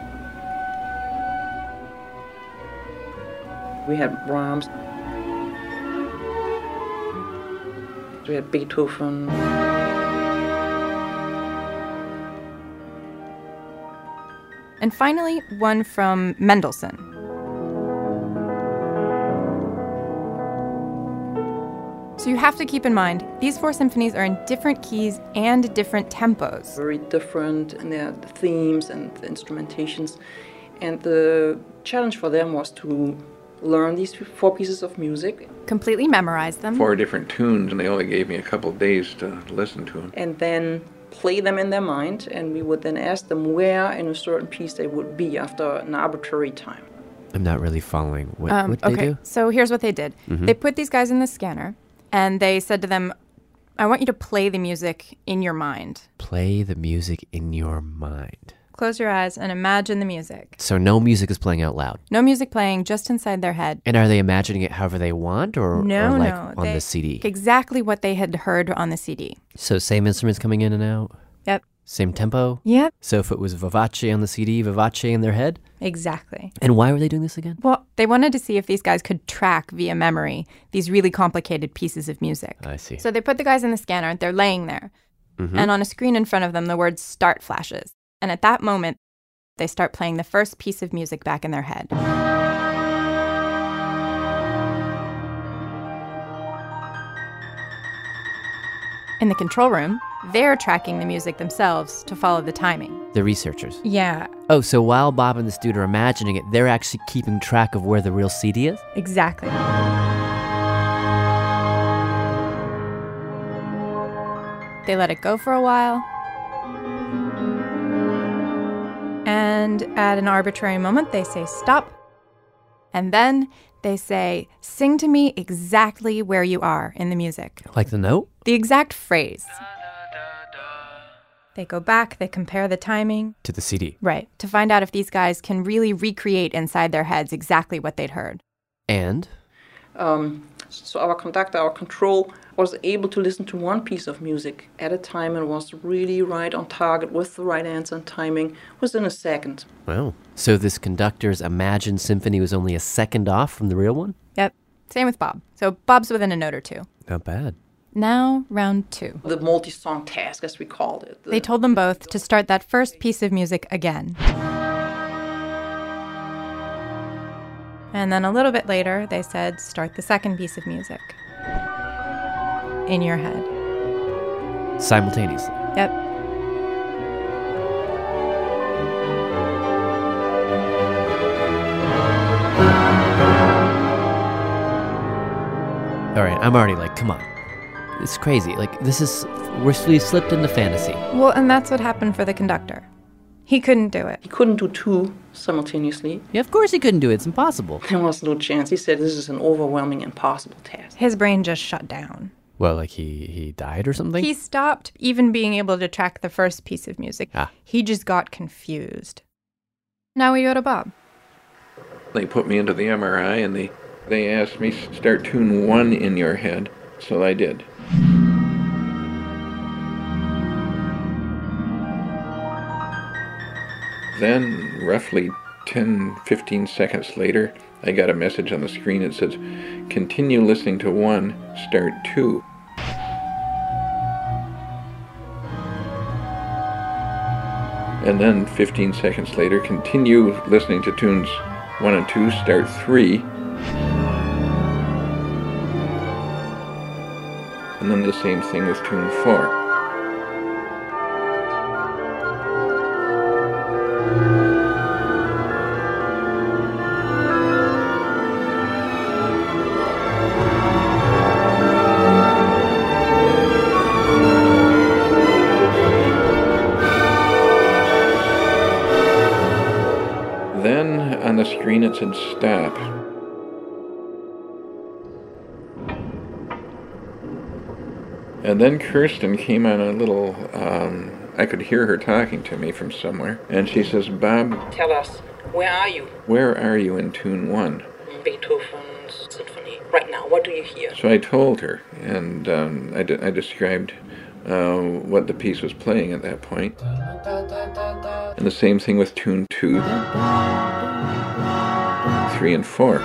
We had Brahms. We had Beethoven. And finally, one from Mendelssohn. So you have to keep in mind, these four symphonies are in different keys and different tempos. Very different in their themes and the instrumentations. And the challenge for them was to learn these four pieces of music. Completely memorize them. Four different tunes, and they only gave me a couple of days to listen to them. And then play them in their mind, and we would then ask them where in a certain piece they would be after an arbitrary time. I'm not really following. What Um, what did okay, they do? so here's what they did. Mhm. They put these guys in the scanner, and they said to them, I want you to play the music in your mind. Play the music in your mind. Close your eyes and imagine the music. So no music is playing out loud. No music playing, just inside their head. And are they imagining it however they want, or, No, or like no. on they- the C D? Exactly what they had heard on the C D. So same instruments coming in and out? Yep. Same tempo? Yep. So if it was Vivace on the C D, Vivace in their head? Exactly. And why were they doing this again? Well, they wanted to see if these guys could track via memory these really complicated pieces of music. I see. So they put the guys in the scanner, they're laying there, Mhm. and on a screen in front of them, the word start flashes. And at that moment, they start playing the first piece of music back in their head. In the control room, they're tracking the music themselves to follow the timing. The researchers. Yeah, Oh, so while Bob and this dude are imagining it, they're actually keeping track of where the real C D is? exactly. They let it go for a while. And at an arbitrary moment, they say stop. And then they say, sing to me exactly where you are in the music. Like the note? The exact phrase. They go back, they compare the timing. To the C D. Right, to find out if these guys can really recreate inside their heads exactly what they'd heard. And? Um, so our conductor, our control, was able to listen to one piece of music at a time and was really right on target with the right answer and timing within a second. Wow. So this conductor's imagined symphony was only a second off from the real one? Yep, same with Bob. So Bob's within a note or two. Not bad. Now, round two. The multi-song task, as we called it. They told them both to start that first piece of music again. And then a little bit later, they said, start the second piece of music. In your head. Simultaneously. Yep. All right, I'm already like, come on. It's crazy. Like, this is, we're, we slipped into fantasy. Well, and that's what happened for the conductor. He couldn't do it. He couldn't do two simultaneously. Yeah, of course he couldn't do it. It's impossible. There was no chance. He said this is an overwhelming, impossible task. His brain just shut down. Well, like he, he died or something? He stopped even being able to track the first piece of music. Ah. He just got confused. Now we go to Bob. They put me into the M R I and they, they asked me to start tune one in your head. So I did. Then, roughly ten, fifteen seconds later, I got a message on the screen that says, continue listening to one, start two. And then fifteen seconds later, continue listening to tunes one and two, start three. And then the same thing with tune four. Then on the screen it said stop. And then Kirsten came on a little, um, I could hear her talking to me from somewhere. And she says, Bob, Tell us, where are you? where are you in tune one? Beethoven's symphony. Right now, what do you hear? So I told her, and um, I, de- I described uh, what the piece was playing at that point. And the same thing with tune two, three, and four.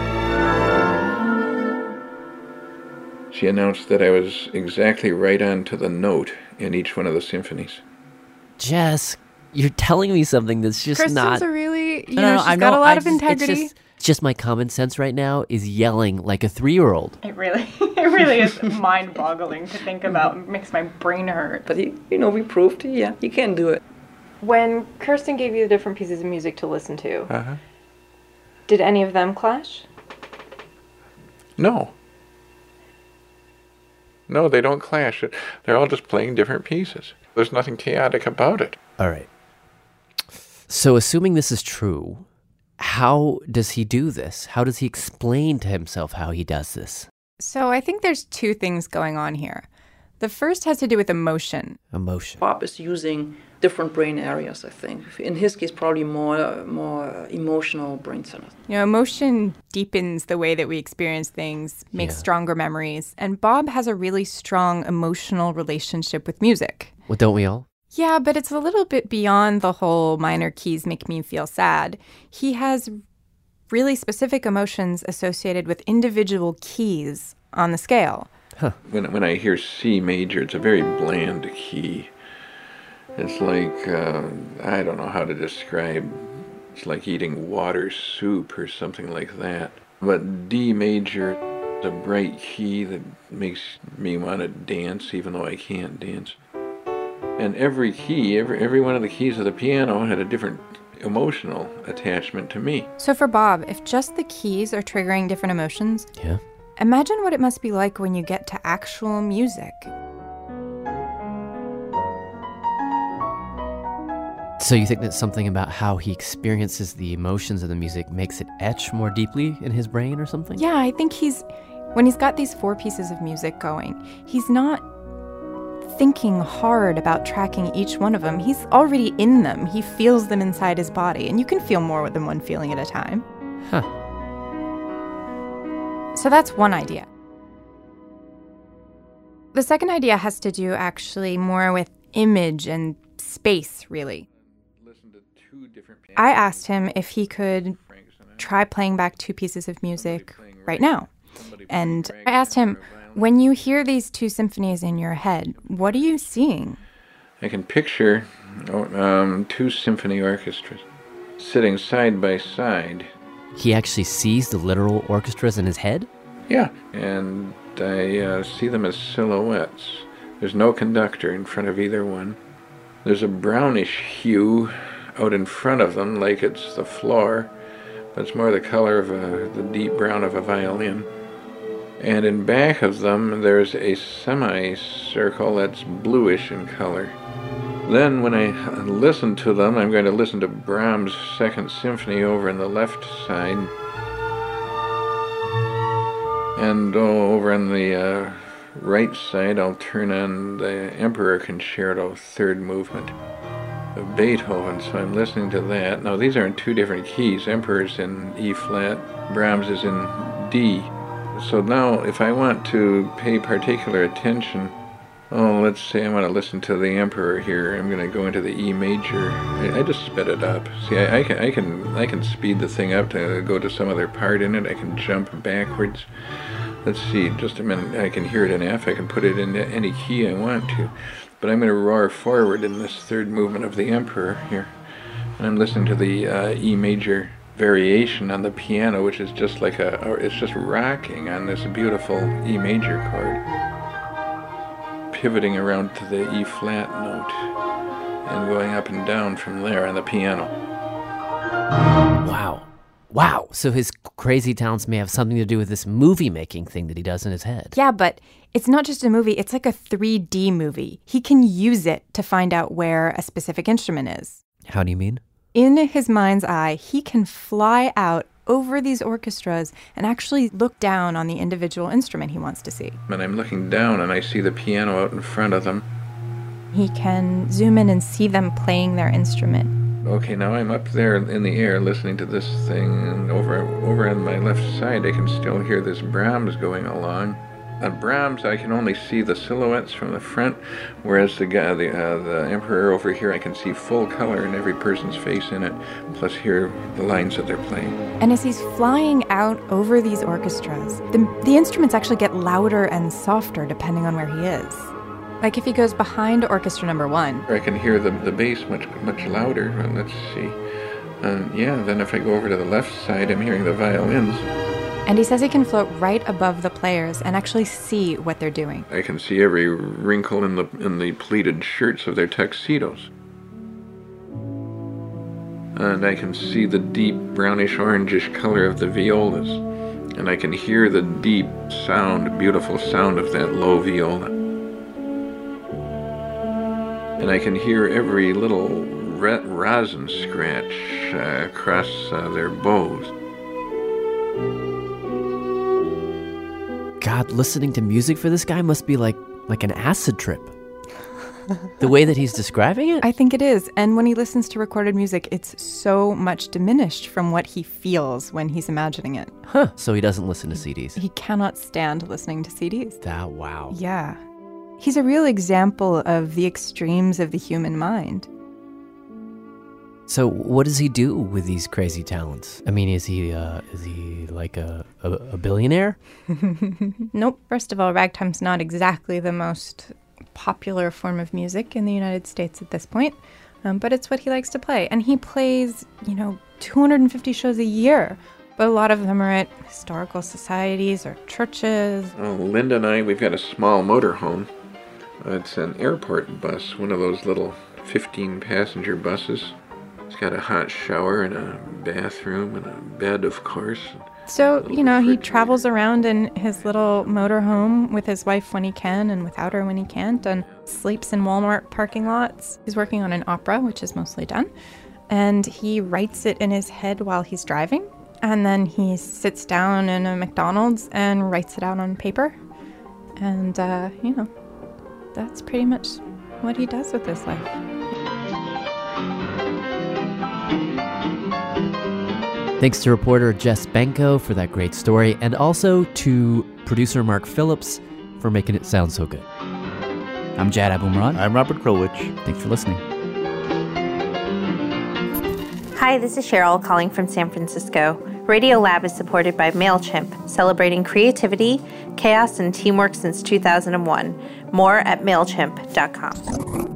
She announced that I was exactly right on to the note in each one of the symphonies. Jess, you're telling me something that's just Kirsten's not... a really, you No, know, no, she's I got know, a lot I of just- it's integrity. just- It's just my common sense right now is yelling like a three-year-old. It really, it really is mind-boggling to think about. It makes my brain hurt. But, he, you know, we proved, yeah, you can do it. When Kirsten gave you the different pieces of music to listen to, Uh-huh. did any of them clash? No. No, they don't clash. They're all just playing different pieces. There's nothing chaotic about it. All right. So assuming this is true, How does he do this? How does he explain to himself how he does this? So I think there's two things going on here. The first has to do with emotion. Emotion. Bob is using different brain areas, I think. In his case, probably more more emotional brain centers. You know, emotion deepens the way that we experience things, makes Yeah. stronger memories. And Bob has a really strong emotional relationship with music. Well, don't we all? Yeah, but it's a little bit beyond the whole minor keys make me feel sad. He has really specific emotions associated with individual keys on the scale. Huh. When, when I hear C major, it's a very bland key. It's like, uh, I don't know how to describe, it's like eating water soup or something like that. But D major, a bright key that makes me want to dance even though I can't dance. And every key, every, every one of the keys of the piano had a different emotional attachment to me. So for Bob, if just the keys are triggering different emotions, Yeah. imagine what it must be like when you get to actual music. So you think that something about how he experiences the emotions of the music makes it etch more deeply in his brain or something? Yeah, I think he's, when he's got these four pieces of music going, he's not thinking hard about tracking each one of them. He's already in them. He feels them inside his body, and you can feel more than one feeling at a time. Huh. So that's one idea. The second idea has to do actually more with image and space, really. I asked him if he could try playing back two pieces of music right now. And I asked him, when you hear these two symphonies in your head, what are you seeing? I can picture um, two symphony orchestras sitting side by side. He actually sees the literal orchestras in his head? Yeah, and I uh, see them as silhouettes. There's no conductor in front of either one. There's a brownish hue out in front of them, like it's the floor, but it's more the color of a, the deep brown of a violin. And in back of them, there's a semicircle that's bluish in color. Then when I listen to them, I'm going to listen to Brahms' Second Symphony over on the left side. And oh, over on the uh, right side, I'll turn on the Emperor Concerto, third movement of Beethoven. So I'm listening to that. Now, these are in two different keys. Emperor's in E flat, Brahms is in D. So now, if I want to pay particular attention, oh, let's say I want to listen to the Emperor here. I'm going to go into the E major. I, I just sped it up. See, I, I can, I can, I can speed the thing up to go to some other part in it. I can jump backwards. Let's see, just a minute. I can hear it in F. I can put it into any key I want to. But I'm going to roar forward in this third movement of the Emperor here, and I'm listening to the uh, E major variation on the piano, which is just like a, or it's just rocking on this beautiful E major chord, pivoting around to the E flat note and going up and down from there on the piano. Wow. Wow. So his crazy talents may have something to do with this movie making thing that he does in his head. Yeah, but it's not just a movie. It's like a three D movie. He can use it to find out where a specific instrument is. How do you mean? In his mind's eye, he can fly out over these orchestras and actually look down on the individual instrument he wants to see. And I'm looking down and I see the piano out in front of them. He can zoom in and see them playing their instrument. Okay, now I'm up there in the air listening to this thing, and over over on my left side I can still hear this Brahms going along. On Brahms, I can only see the silhouettes from the front, whereas the guy, the, uh, the Emperor over here, I can see full color in every person's face in it, plus hear the lines that they're playing. And as he's flying out over these orchestras, the, the instruments actually get louder and softer depending on where he is. Like if he goes behind orchestra number one. I can hear the, the bass much, much louder. Let's see. Um, yeah, then if I go over to the left side, I'm hearing the violins. And he says he can float right above the players and actually see what they're doing. I can see every wrinkle in the in the pleated shirts of their tuxedos. And I can see the deep brownish orangish color of the violas. And I can hear the deep sound, beautiful sound of that low viola. And I can hear every little re- rosin scratch uh, across uh, their bows. God, listening to music for this guy must be like like an acid trip. The way that he's describing it? I think it is. And when he listens to recorded music, it's so much diminished from what he feels when he's imagining it. Huh. So he doesn't listen to C Ds. He cannot stand listening to C Ds. That, wow. Yeah. He's a real example of the extremes of the human mind. So what does he do with these crazy talents? I mean, is he uh, is he like a, a, a billionaire? Nope. First of all, ragtime's not exactly the most popular form of music in the United States at this point, um, but it's what he likes to play. And he plays, you know, two hundred fifty shows a year, but a lot of them are at historical societies or churches. Well, Linda and I, we've got a small motorhome. It's an airport bus, one of those little fifteen passenger buses. It's got a hot shower and a bathroom and a bed, of course. So, you know, he travels around in his little motorhome with his wife when he can and without her when he can't, and sleeps in Walmart parking lots. He's working on an opera, which is mostly done, and he writes it in his head while he's driving, and then he sits down in a McDonald's and writes it out on paper. And, uh, you know, that's pretty much what he does with his life. Thanks to reporter Jess Benko for that great story, and also to producer Mark Phillips for making it sound so good. I'm Jad Abumrad. I'm Robert Krulwich. Thanks for listening. Hi, this is Cheryl calling from San Francisco. Radiolab is supported by MailChimp, celebrating creativity, chaos, and teamwork since two thousand one. More at MailChimp dot com.